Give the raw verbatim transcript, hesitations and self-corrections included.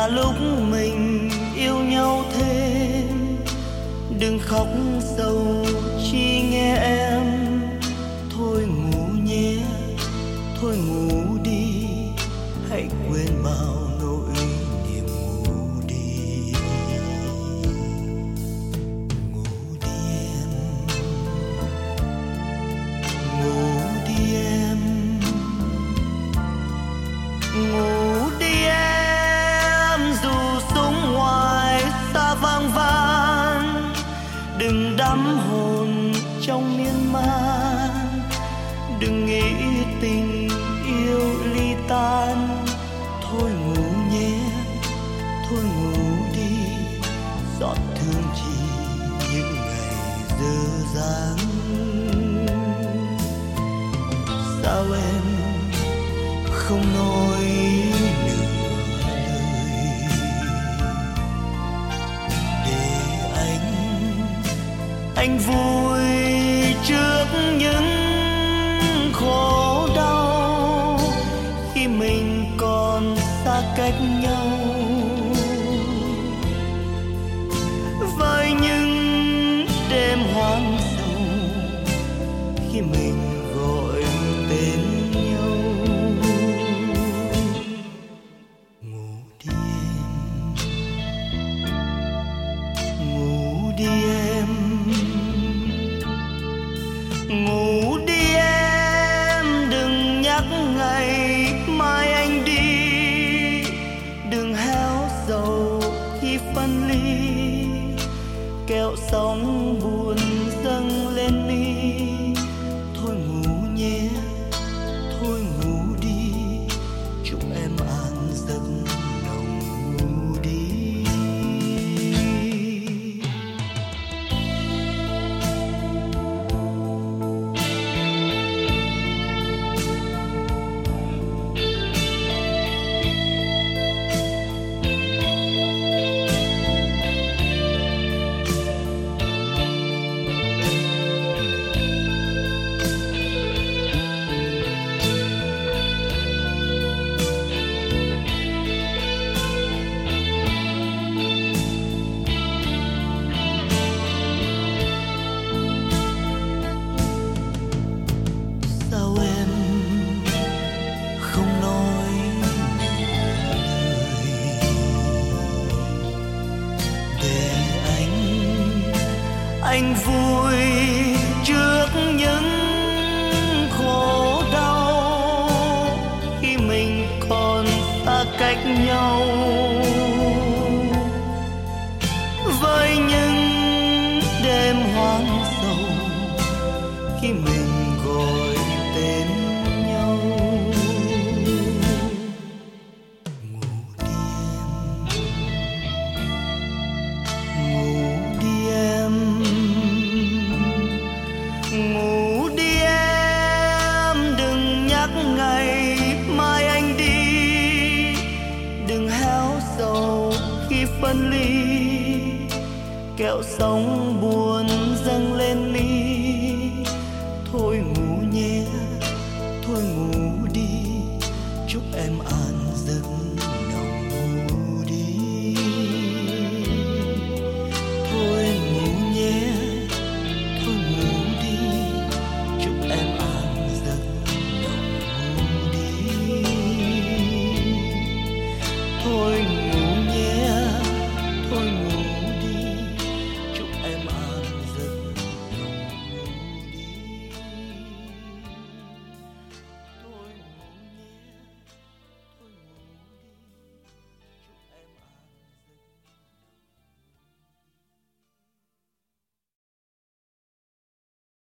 là lúc mình yêu nhau thêm. Đừng khóc sâu chỉ nghe em, thôi ngủ nhé, thôi ngủ đi, hãy quên bao nỗi niềm. Ngủ đi, ngủ đi em, ngủ đi em, ngủ đi em. Dù sống ngoài xa vang van, đừng đắm hồn trong miên man, đừng nghĩ tình yêu ly tan. Thôi ngủ nhé, thôi ngủ đi, giọt thương chỉ những ngày dơ dáng. Sao em không nói nửa lời để anh anh vui trước những khổ đau khi mình còn xa cách nhau. Với những đêm hoang sầu khi mình gọi tên nhau. Ngủ đi em, ngủ đi em, ngủ đi em. Đừng nhắc ngày mai anh đi, đừng héo dầu khi phân ly, kẹo sóng buồn dâng lên mi. Thôi ngủ nhé, thôi ngủ đi, chúc em an giấc nồng. Ngủ đi. Sao em không nói lời để anh anh vui trước những khổ đau khi mình còn xa cách nhau. Với những đêm hoang sầu khi mình gọi tên nhau. Ngủ đi em, ngủ đi em, ngủ đi em. Đừng nhắc ngày mai anh đi, đừng héo sầu khi phân ly, kẹo sống